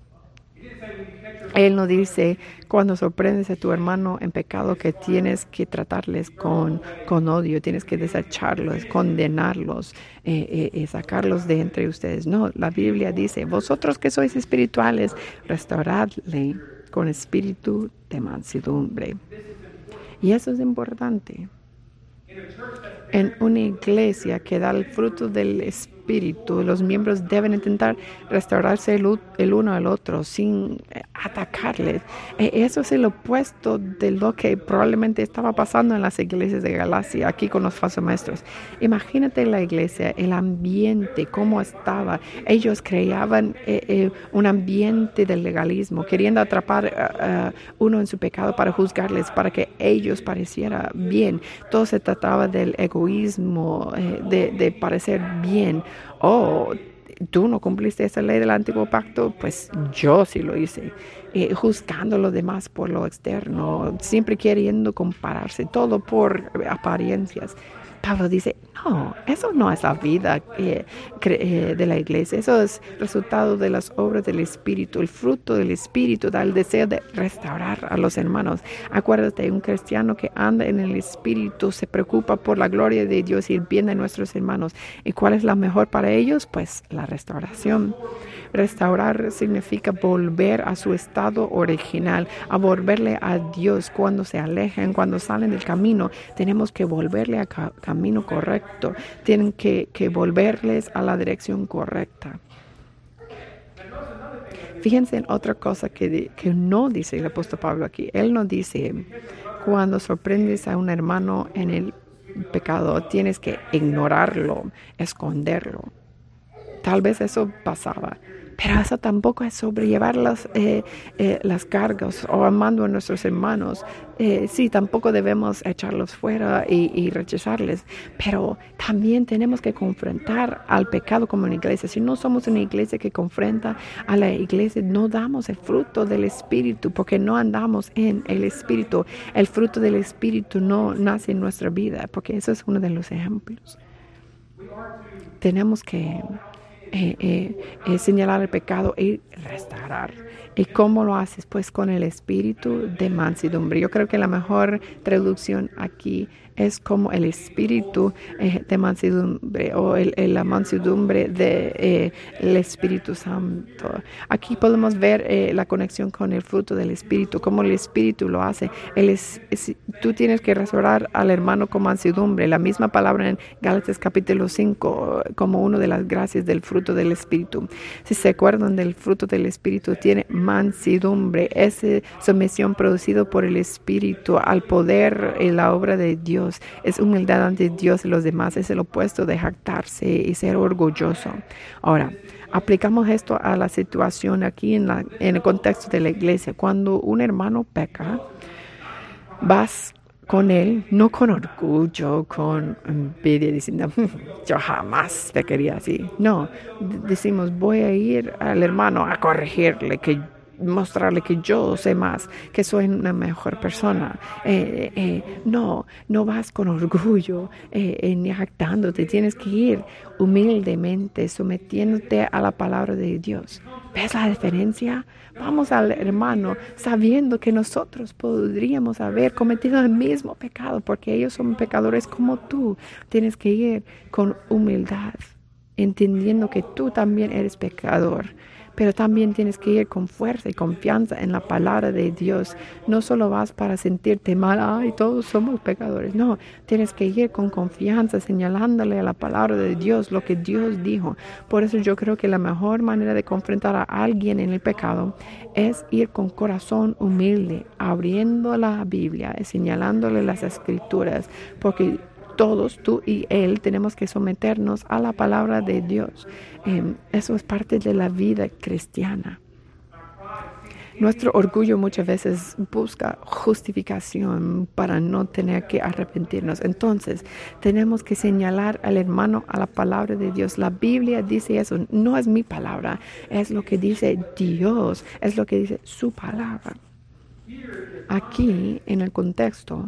Él no dice, cuando sorprendes a tu hermano en pecado, que tienes que tratarles con, con odio, tienes que desecharlos, condenarlos, eh, eh, sacarlos de entre ustedes. No, la Biblia dice, vosotros que sois espirituales, restauradle con espíritu de mansedumbre. Y eso es importante. En una iglesia que da el fruto del Espíritu, los miembros deben intentar restaurarse el, el uno al otro sin atacarles. Eh, eso es el opuesto de lo que probablemente estaba pasando en las iglesias de Galacia, aquí con los falsos maestros. Imagínate la iglesia, el ambiente, cómo estaba. Ellos creaban eh, eh, un ambiente del legalismo, queriendo atrapar a uh, uh, uno en su pecado para juzgarles, para que ellos pareciera bien. Todo se trataba del egoísmo, eh, de, de parecer bien. Oh, tú no cumpliste esa ley del antiguo pacto, pues yo sí lo hice. Eh, juzgando a los demás por lo externo, siempre queriendo compararse, todo por apariencias. Pablo dice, no, eso no es la vida eh, eh, de la iglesia, eso es resultado de las obras del Espíritu. El fruto del Espíritu da el deseo de restaurar a los hermanos. Acuérdate, un cristiano que anda en el Espíritu se preocupa por la gloria de Dios y el bien de nuestros hermanos. ¿Y cuál es la mejor para ellos? Pues la restauración. Restaurar significa volver a su estado original, a volverle a Dios cuando se alejan, cuando salen del camino. Tenemos que volverle a ca- camino correcto. Tienen que, que volverles a la dirección correcta. Fíjense en otra cosa que, que no dice el apóstol Pablo aquí. Él no dice, cuando sorprendes a un hermano en el pecado, tienes que ignorarlo, esconderlo. Tal vez eso pasaba, pero eso tampoco es sobrellevar las, eh, eh, las cargas o amando a nuestros hermanos. Eh, sí, tampoco debemos echarlos fuera y, y rechazarles, pero también tenemos que confrontar al pecado como una iglesia. Si no somos una iglesia que confronta a la iglesia, no damos el fruto del Espíritu porque no andamos en el Espíritu. El fruto del Espíritu no nace en nuestra vida, porque eso es uno de los ejemplos. Tenemos que Eh, eh, eh, señalar el pecado y restaurar. ¿Y cómo lo haces? Pues con el espíritu de mansedumbre. Yo creo que la mejor traducción aquí es como el espíritu eh, de mansedumbre o el, el, la mansedumbre del de, eh, Espíritu Santo. Aquí podemos ver eh, la conexión con el fruto del Espíritu, cómo el Espíritu lo hace. El es, es, tú tienes que restaurar al hermano con mansedumbre. La misma palabra en Gálatas capítulo cinco, como una de las gracias del fruto del Espíritu. Si se acuerdan del fruto del Espíritu, tiene mansedumbre, esa sumisión producida por el Espíritu al poder y la obra de Dios. Es humildad ante Dios y los demás. Es el opuesto de jactarse y ser orgulloso. Ahora, aplicamos esto a la situación aquí en, la, en el contexto de la iglesia. Cuando un hermano peca, vas con él, no con orgullo, con envidia, diciendo, yo jamás pecaría así. No, decimos, voy a ir al hermano a corregirle, que mostrarle que yo sé más, que soy una mejor persona. Eh, eh, no, no vas con orgullo, eh, eh, ni jactándote. Tienes que ir humildemente, sometiéndote a la palabra de Dios. ¿Ves la diferencia? Vamos al hermano sabiendo que nosotros podríamos haber cometido el mismo pecado, porque ellos son pecadores como tú. Tienes que ir con humildad, entendiendo que tú también eres pecador. Pero también tienes que ir con fuerza y confianza en la palabra de Dios. No solo vas para sentirte mal, ay, todos somos pecadores. No, tienes que ir con confianza, señalándole a la palabra de Dios lo que Dios dijo. Por eso yo creo que la mejor manera de confrontar a alguien en el pecado es ir con corazón humilde, abriendo la Biblia y señalándole las escrituras, porque todos, tú y él, tenemos que someternos a la palabra de Dios. Eh, eso es parte de la vida cristiana. Nuestro orgullo muchas veces busca justificación para no tener que arrepentirnos. Entonces, tenemos que señalar al hermano a la palabra de Dios. La Biblia dice eso, no es mi palabra, es lo que dice Dios, es lo que dice su palabra. Aquí, en el contexto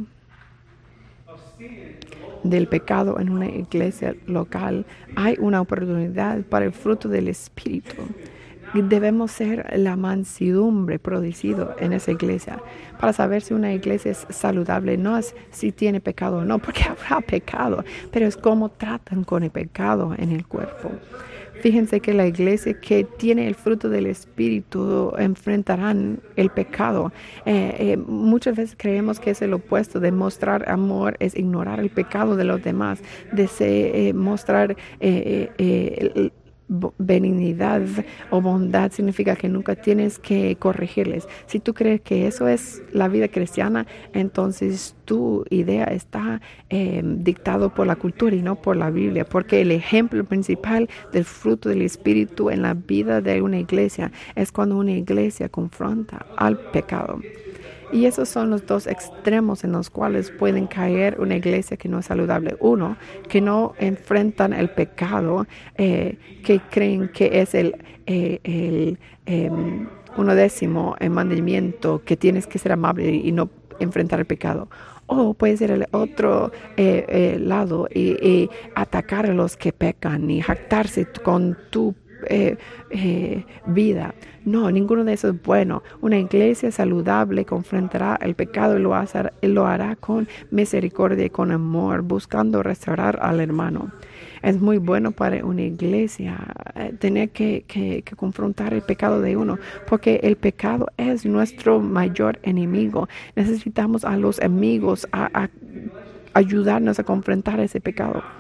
del pecado en una iglesia local, hay una oportunidad para el fruto del Espíritu. Debemos ser la mansedumbre producido en esa iglesia para saber si una iglesia es saludable. No es si tiene pecado o no, porque habrá pecado, pero es cómo tratan con el pecado en el cuerpo. Fíjense que la iglesia que tiene el fruto del Espíritu enfrentarán el pecado. Eh, eh, muchas veces creemos que es el opuesto. De mostrar amor es ignorar el pecado de los demás. De se, eh, mostrar eh, eh, el, benignidad o bondad significa que nunca tienes que corregirles. Si tú crees que eso es la vida cristiana, entonces tu idea está eh, dictado por la cultura y no por la Biblia, porque el ejemplo principal del fruto del Espíritu en la vida de una iglesia es cuando una iglesia confronta al pecado. Y esos son los dos extremos en los cuales pueden caer una iglesia que no es saludable. Uno, que no enfrentan el pecado, eh, que creen que es el, eh, el eh, uno décimo el mandamiento, que tienes que ser amable y no enfrentar el pecado. O puede ser el otro eh, eh, lado y, y atacar a los que pecan y jactarse con tu Eh, eh, vida. No, ninguno de esos es bueno. Una iglesia saludable confrontará el pecado y lo, hacer, lo hará con misericordia y con amor, buscando restaurar al hermano. Es muy bueno para una iglesia eh, tener que, que, que confrontar el pecado de uno, porque el pecado es nuestro mayor enemigo. Necesitamos a los amigos a, a ayudarnos a confrontar ese pecado.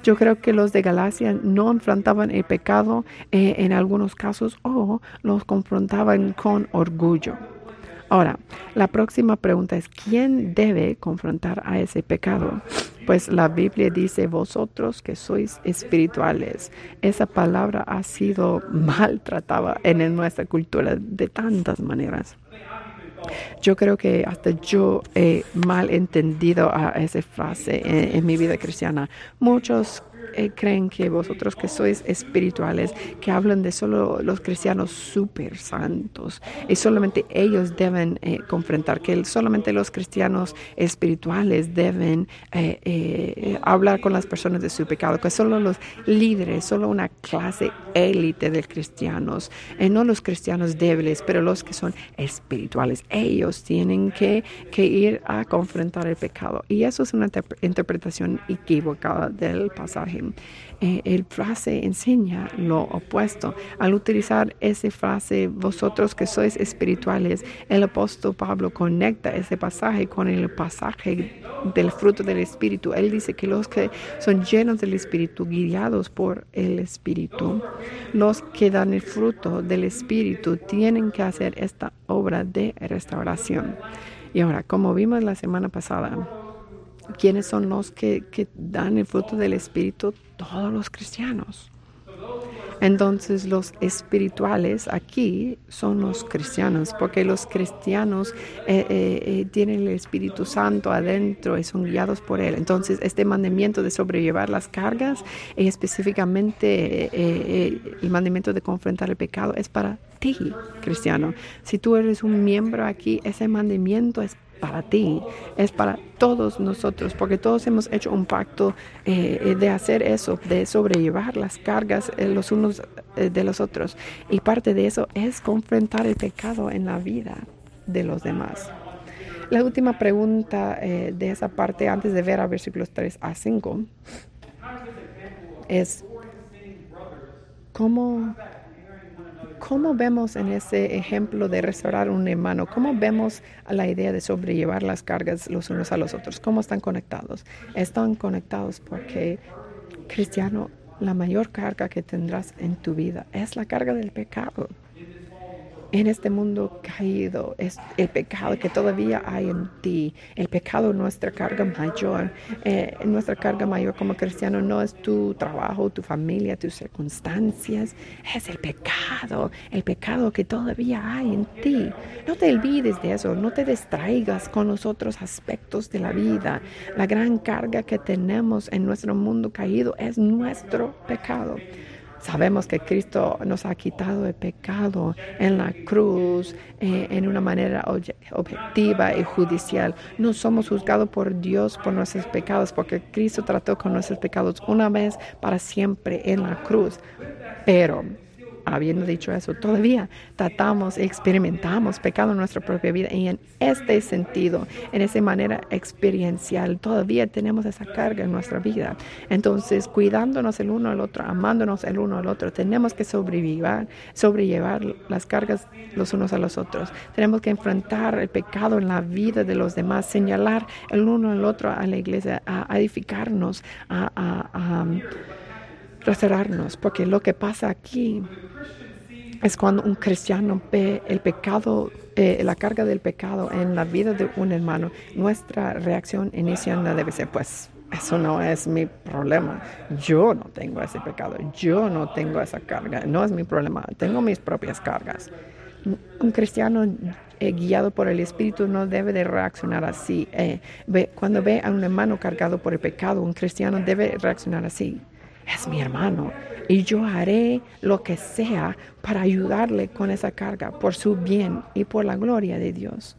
Yo creo que los de Galacia no enfrentaban el pecado eh, en algunos casos o los confrontaban con orgullo. Ahora, la próxima pregunta es, ¿quién debe confrontar a ese pecado? Pues la Biblia dice, vosotros que sois espirituales. Esa palabra ha sido maltratada en nuestra cultura de tantas maneras. Yo creo que hasta yo he mal entendido a esa frase en, en mi vida cristiana. Muchos eh, creen que vosotros que sois espirituales, que hablan de solo los cristianos súper santos, y solamente ellos deben eh, confrontar, que solamente los cristianos espirituales deben eh, eh, hablar con las personas de su pecado, que solo los líderes, solo una clase élite de cristianos, eh, no los cristianos débiles, pero los que son espirituales, ellos tienen que, que ir a confrontar el pecado. Y eso es una interp- interpretación equivocada del pasaje. Eh, el frase enseña lo opuesto. Al utilizar esa frase, vosotros que sois espirituales, el apóstol Pablo conecta ese pasaje con el pasaje del fruto del Espíritu. Él dice que los que son llenos del Espíritu, guiados por el Espíritu, los que dan el fruto del Espíritu, tienen que hacer esta obra de restauración. Y ahora, como vimos la semana pasada, ¿quiénes son los que, que dan el fruto del Espíritu? Todos los cristianos. Entonces los espirituales aquí son los cristianos, porque los cristianos eh, eh, eh, tienen el Espíritu Santo adentro y son guiados por Él. Entonces este mandamiento de sobrellevar las cargas, y específicamente eh, eh, el mandamiento de confrontar el pecado, es para ti, cristiano. Si tú eres un miembro aquí, ese mandamiento es para ti, es para todos nosotros, porque todos hemos hecho un pacto eh, de hacer eso, de sobrellevar las cargas eh, los unos eh, de los otros. Y parte de eso es confrontar el pecado en la vida de los demás. La última pregunta eh, de esa parte, antes de ver a versículos tres a cinco, es ¿cómo... ¿Cómo vemos en ese ejemplo de restaurar un hermano? ¿Cómo vemos a la idea de sobrellevar las cargas los unos a los otros? ¿Cómo están conectados? Están conectados porque, cristiano, la mayor carga que tendrás en tu vida es la carga del pecado. En este mundo caído es el pecado que todavía hay en ti. El pecado es nuestra carga mayor. Eh, nuestra carga mayor como cristiano no es tu trabajo, tu familia, tus circunstancias. Es el pecado, el pecado que todavía hay en ti. No te olvides de eso. No te distraigas con los otros aspectos de la vida. La gran carga que tenemos en nuestro mundo caído es nuestro pecado. Sabemos que Cristo nos ha quitado el pecado en la cruz eh, en una manera objetiva y judicial. No somos juzgados por Dios por nuestros pecados, porque Cristo trató con nuestros pecados una vez para siempre en la cruz. Pero, habiendo dicho eso, todavía tratamos y experimentamos pecado en nuestra propia vida, y en este sentido, en esa manera experiencial, todavía tenemos esa carga en nuestra vida. Entonces, cuidándonos el uno al otro, amándonos el uno al otro, tenemos que sobrevivir, sobrellevar las cargas los unos a los otros. Tenemos que enfrentar el pecado en la vida de los demás, señalar el uno al otro a la iglesia, a, a edificarnos, a, a, a restaurarnos, porque lo que pasa aquí es cuando un cristiano ve el pecado, eh, la carga del pecado en la vida de un hermano, nuestra reacción inicial debe ser, pues, eso no es mi problema. Yo no tengo ese pecado, yo no tengo esa carga, no es mi problema, tengo mis propias cargas. Un cristiano eh, guiado por el Espíritu no debe de reaccionar así. Eh, ve, cuando ve a un hermano cargado por el pecado, un cristiano debe reaccionar así. Es mi hermano y yo haré lo que sea para ayudarle con esa carga por su bien y por la gloria de Dios.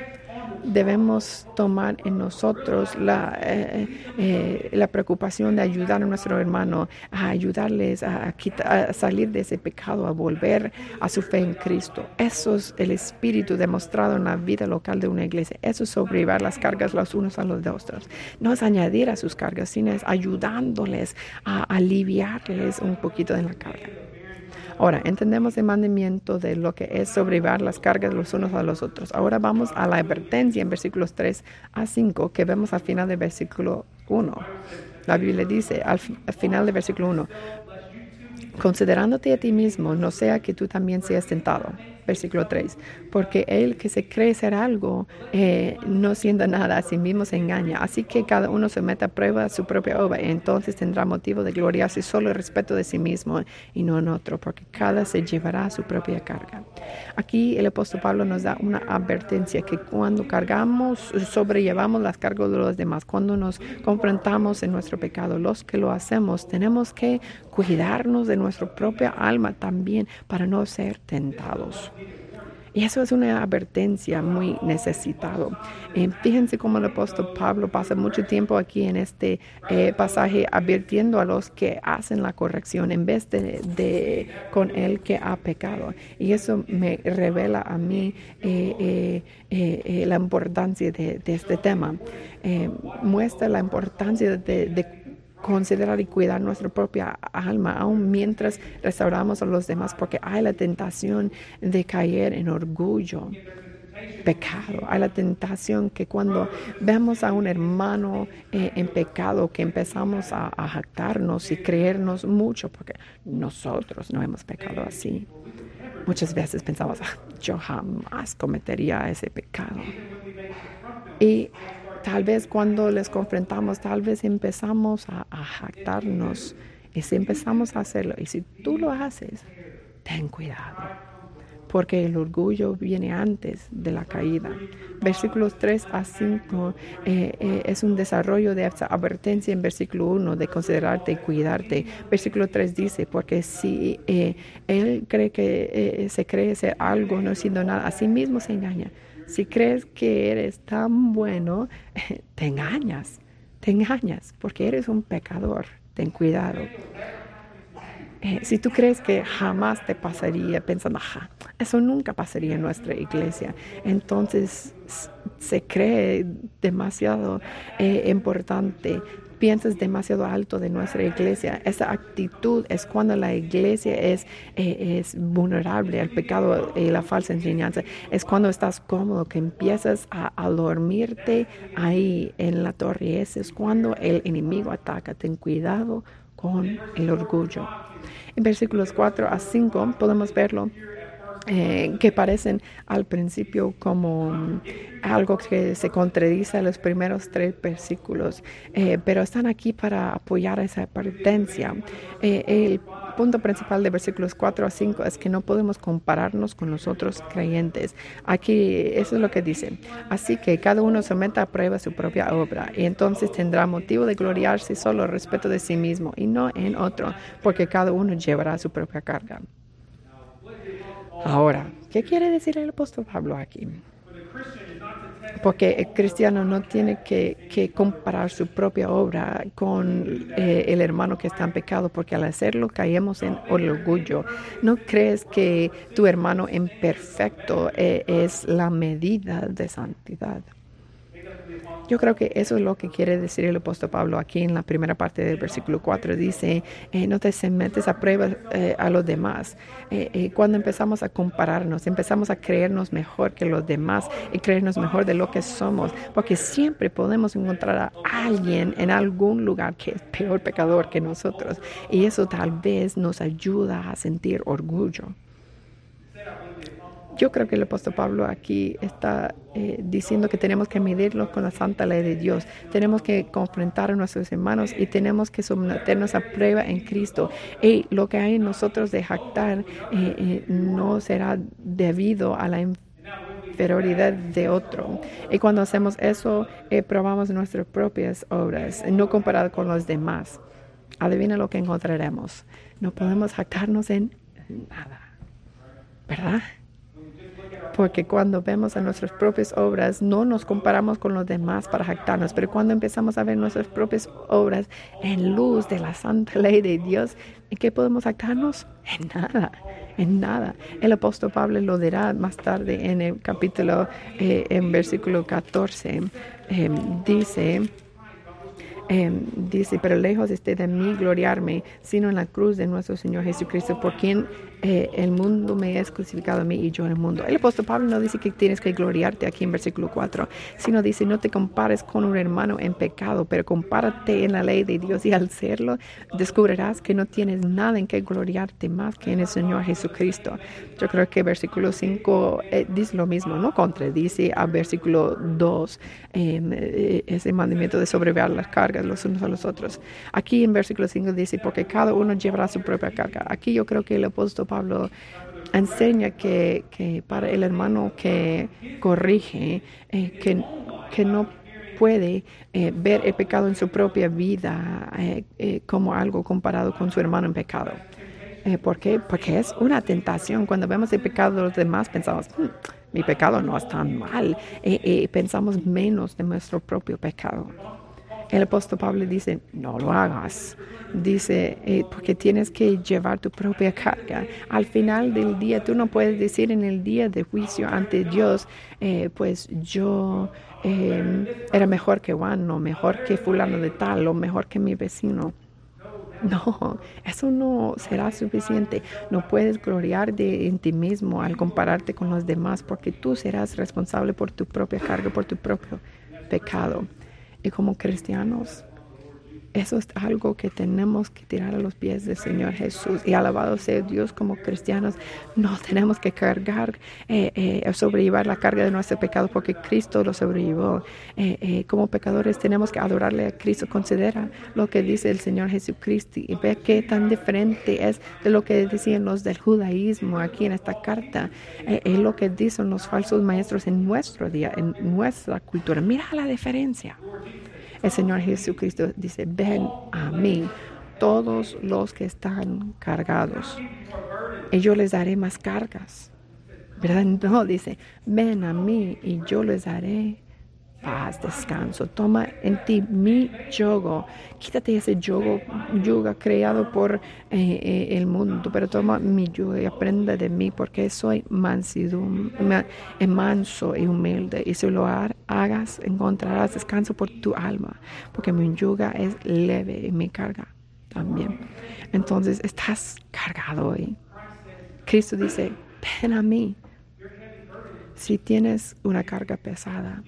Debemos tomar en nosotros la, eh, eh, la preocupación de ayudar a nuestro hermano, a ayudarles a, a, quitar, a salir de ese pecado, a volver a su fe en Cristo. Eso es el espíritu demostrado en la vida local de una iglesia. Eso es sobrellevar las cargas los unos a los otros. No es añadir a sus cargas, sino es ayudándoles a aliviarles un poquito de la carga. Ahora, entendemos el mandamiento de lo que es sobrellevar las cargas los unos a los otros. Ahora vamos a la advertencia en versículos tres a cinco que vemos al final del versículo uno. La Biblia dice al, al final del versículo uno, considerándote a ti mismo, no sea que tú también seas tentado. Versículo tres, porque el que se cree ser algo, eh, no siendo nada, a sí mismo se engaña. Así que cada uno se mete a prueba su propia obra, y entonces tendrá motivo de gloriarse solo en respeto de sí mismo y no en otro, porque cada se llevará su propia carga. Aquí el apóstol Pablo nos da una advertencia que cuando cargamos, sobrellevamos las cargas de los demás, cuando nos confrontamos en nuestro pecado, los que lo hacemos, tenemos que cuidarnos de nuestra propia alma también para no ser tentados. Y eso es una advertencia muy necesitado. Eh, fíjense cómo el apóstol Pablo pasa mucho tiempo aquí en este eh, pasaje advirtiendo a los que hacen la corrección en vez de, de con el que ha pecado. Y eso me revela a mí eh, eh, eh, eh, la importancia de, de este tema. Eh, muestra la importancia de, de considerar y cuidar nuestra propia alma, aun mientras restauramos a los demás, porque hay la tentación de caer en orgullo, pecado. Hay la tentación que cuando vemos a un hermano eh, en pecado, que empezamos a, a jactarnos y creernos mucho, porque nosotros no hemos pecado así. Muchas veces pensamos, ah, yo jamás cometería ese pecado. Y tal vez cuando les confrontamos, tal vez empezamos a, a jactarnos. Y si empezamos a hacerlo, y si tú lo haces, ten cuidado, porque el orgullo viene antes de la caída. Versículos tres a cinco eh, eh, es un desarrollo de esta advertencia en versículo uno, de considerarte y cuidarte. Versículo tres dice, porque si eh, él cree que eh, se cree ser algo, no siendo nada, a sí mismo se engaña. Si crees que eres tan bueno, te engañas, te engañas, porque eres un pecador. Ten cuidado. Eh, si tú crees que jamás te pasaría, pensando, ajá, eso nunca pasaría en nuestra iglesia, entonces se cree demasiado eh, importante. Piensas demasiado alto de nuestra iglesia. Esa actitud es cuando la iglesia es, eh, es vulnerable al pecado y la falsa enseñanza. Es cuando estás cómodo, que empiezas a, a dormirte ahí en la torre. Ese es cuando el enemigo ataca. Ten cuidado con el orgullo. En versículos cuatro a cinco podemos verlo. Eh, que parecen al principio como um, algo que se contradice a los primeros tres versículos, eh, pero están aquí para apoyar esa advertencia. Eh, el punto principal de versículos cuatro a cinco es que no podemos compararnos con los otros creyentes. Aquí eso es lo que dice. Así que cada uno someta a prueba su propia obra, y entonces tendrá motivo de gloriarse solo al respeto de sí mismo y no en otro, porque cada uno llevará su propia carga. Ahora, ¿qué quiere decir el apóstol Pablo aquí? Porque el cristiano no tiene que, que comparar su propia obra con eh, el hermano que está en pecado, porque al hacerlo caemos en el orgullo. ¿No crees que tu hermano imperfecto eh, es la medida de santidad? Yo creo que eso es lo que quiere decir el apóstol Pablo aquí en la primera parte del versículo cuatro. Dice, eh, no te sometes a prueba eh, a los demás. Eh, eh, cuando empezamos a compararnos, empezamos a creernos mejor que los demás y creernos mejor de lo que somos, porque siempre podemos encontrar a alguien en algún lugar que es peor pecador que nosotros, y eso tal vez nos ayuda a sentir orgullo. Yo creo que el apóstol Pablo aquí está eh, diciendo que tenemos que medirlo con la santa ley de Dios. Tenemos que confrontar a nuestros hermanos y tenemos que someternos a prueba en Cristo. Y lo que hay en nosotros de jactar eh, eh, no será debido a la inferioridad de otro. Y cuando hacemos eso, eh, probamos nuestras propias obras, no comparado con los demás. Adivina lo que encontraremos. No podemos jactarnos en nada, ¿verdad? Porque cuando vemos a nuestras propias obras, no nos comparamos con los demás para jactarnos. Pero cuando empezamos a ver nuestras propias obras en luz de la santa ley de Dios, ¿en qué podemos jactarnos? En nada, en nada. El apóstol Pablo lo dirá más tarde en el capítulo, eh, en versículo catorce. Eh, dice... Eh, dice, pero lejos esté de mí gloriarme, sino en la cruz de nuestro Señor Jesucristo, por quien eh, el mundo me ha crucificado a mí y yo en el mundo. El apóstol Pablo no dice que tienes que gloriarte aquí en versículo cuatro, sino dice no te compares con un hermano en pecado, pero compárate en la ley de Dios, y al hacerlo descubrirás que no tienes nada en que gloriarte más que en el Señor Jesucristo. Yo creo que versículo cinco eh, dice lo mismo, no contradice a versículo dos, eh, ese mandamiento de sobrellevar las cargas los unos a los otros. Aquí en versículo cinco dice, porque cada uno llevará su propia carga. Aquí yo creo que el apóstol Pablo enseña que, que para el hermano que corrige, eh, que, que no puede eh, ver el pecado en su propia vida eh, eh, como algo comparado con su hermano en pecado. Eh, ¿Por qué? Porque es una tentación. Cuando vemos el pecado de los demás, pensamos, hm, mi pecado no es tan mal. Eh, eh, pensamos menos de nuestro propio pecado. El apóstol Pablo dice, no lo hagas. Dice, eh, porque tienes que llevar tu propia carga. Al final del día, tú no puedes decir en el día de juicio ante Dios, eh, pues yo eh, era mejor que Juan, o mejor que fulano de tal, o mejor que mi vecino. No, eso no será suficiente. No puedes gloriarte en ti mismo al compararte con los demás, porque tú serás responsable por tu propia carga, por tu propio pecado. Y como cristianos, eso es algo que tenemos que tirar a los pies del Señor Jesús. Y alabado sea Dios, como cristianos, no tenemos que cargar, eh, eh, sobrellevar la carga de nuestro pecado, porque Cristo lo sobrellevó. Eh, eh, como pecadores tenemos que adorarle a Cristo. Considera lo que dice el Señor Jesucristo y ve qué tan diferente es de lo que decían los del judaísmo aquí en esta carta. Eh, es lo que dicen los falsos maestros en nuestro día, en nuestra cultura. Mira la diferencia. El Señor Jesucristo dice, ven a mí todos los que están cargados, y yo les daré más cargas. ¿Verdad? No, dice, ven a mí y yo les daré paz, descanso. Toma en ti mi yugo. Quítate ese yugo, yugo creado por eh, eh, el mundo, pero toma mi yugo y aprenda de mí, porque soy mansidum, manso y humilde. Y si lo hagas, encontrarás descanso por tu alma, porque mi yugo es leve y mi carga también. Entonces, estás cargado hoy. Cristo dice, ven a mí. Si tienes una carga pesada,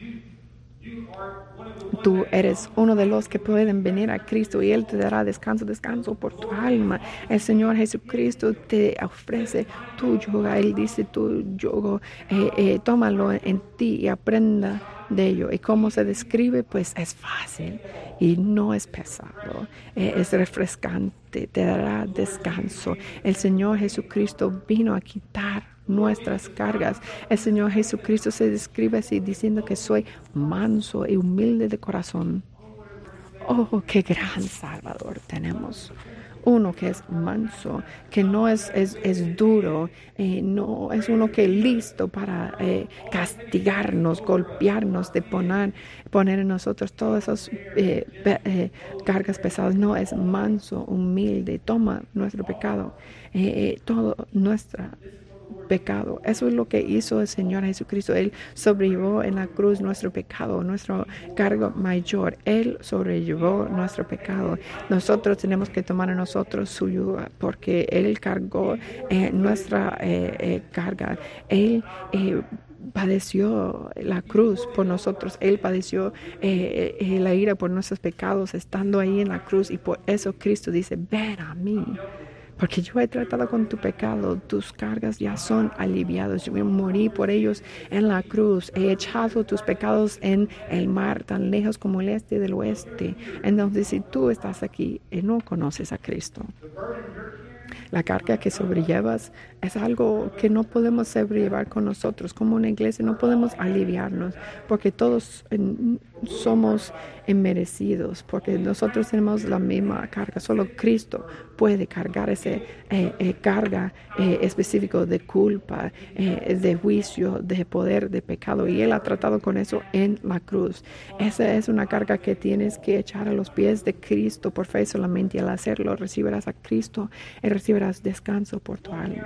tú eres uno de los que pueden venir a Cristo y Él te dará descanso, descanso por tu alma. El Señor Jesucristo te ofrece tu yugo. Él dice tu yugo, eh, eh, tómalo en ti y aprenda de ello. ¿Y cómo se describe? Pues es fácil y no es pesado, eh, es refrescante, te dará descanso. El Señor Jesucristo vino a quitar nuestras cargas. El Señor Jesucristo se describe así, diciendo que soy manso y humilde de corazón. Oh, qué gran Salvador tenemos. Uno que es manso, que no es, es, es duro, eh, no es uno que es listo para eh, castigarnos, golpearnos, de poner, poner en nosotros todas esas eh, pe, eh, cargas pesadas. No, es manso, humilde, toma nuestro pecado, eh, eh, todo nuestra pecado. Eso es lo que hizo el Señor Jesucristo. Él sobrellevó en la cruz nuestro pecado, nuestro cargo mayor. Él sobrellevó nuestro pecado. Nosotros tenemos que tomar a nosotros su yugo, porque Él cargó eh, nuestra eh, eh, carga. Él eh, padeció la cruz por nosotros. Él padeció eh, eh, la ira por nuestros pecados estando ahí en la cruz, y por eso Cristo dice, ven a mí. Porque yo he tratado con tu pecado, tus cargas ya son aliviadas. Yo morí por ellos en la cruz. He echado tus pecados en el mar, tan lejos como el este del oeste. Entonces, si tú estás aquí y no conoces a Cristo, la carga que sobrellevas es algo que no podemos sobrellevar con nosotros. Como una iglesia no podemos aliviarnos, porque todos en, somos inmerecidos, porque nosotros tenemos la misma carga. Solo Cristo puede cargar esa eh, eh, carga eh, específica de culpa, eh, de juicio, de poder, de pecado. Y Él ha tratado con eso en la cruz. Esa es una carga que tienes que echar a los pies de Cristo por fe solamente. Y al hacerlo recibirás a Cristo y recibirás descanso por tu alma.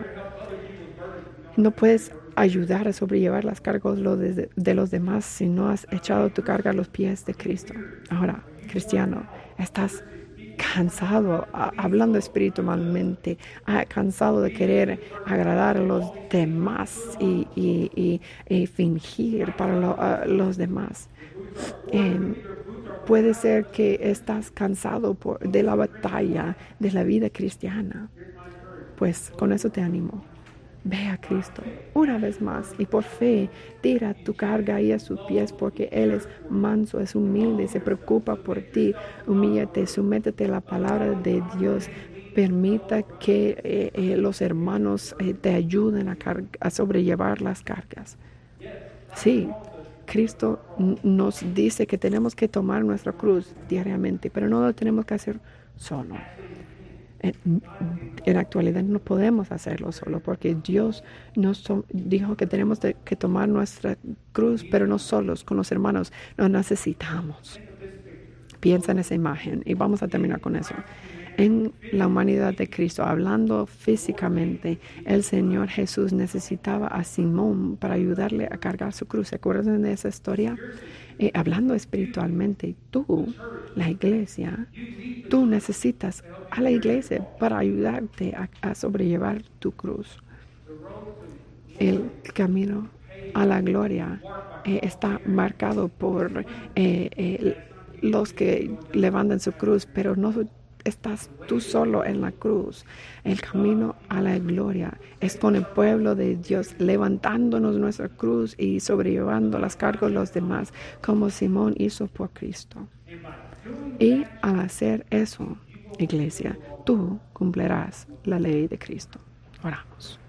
No puedes ayudar a sobrellevar las cargas de, de los demás si no has echado tu carga a los pies de Cristo. Ahora, cristiano, estás cansado, a, hablando espiritualmente, ah, cansado de querer agradar a los demás y, y, y, y fingir para lo, uh, los demás. Eh, puede ser que estás cansado por, de la batalla de la vida cristiana. Pues con eso te animo. Ve a Cristo una vez más y por fe tira tu carga ahí a sus pies, porque Él es manso, es humilde, se preocupa por ti. Humíllate, sométete a la palabra de Dios. Permita que eh, eh, los hermanos eh, te ayuden a, a sobrellevar las cargas. Sí, Cristo nos dice que tenemos que tomar nuestra cruz diariamente, pero no lo tenemos que hacer solo. En, en la actualidad no podemos hacerlo solo, porque Dios nos to- dijo que tenemos de, que tomar nuestra cruz, pero no solos, con los hermanos. Nos necesitamos. Piensa en esa imagen y vamos a terminar con eso. En la humanidad de Cristo, hablando físicamente, el Señor Jesús necesitaba a Simón para ayudarle a cargar su cruz. ¿Se acuerdan de esa historia? Eh, hablando espiritualmente, tú, la iglesia, tú necesitas a la iglesia para ayudarte a, a sobrellevar tu cruz. El camino a la gloria eh, está marcado por eh, eh, los que levantan su cruz, pero no estás tú solo en la cruz. El camino a la gloria es con el pueblo de Dios, levantándonos nuestra cruz y sobrellevando las cargas de los demás, como Simón hizo por Cristo. Y al hacer eso, iglesia, tú cumplirás la ley de Cristo. Oramos.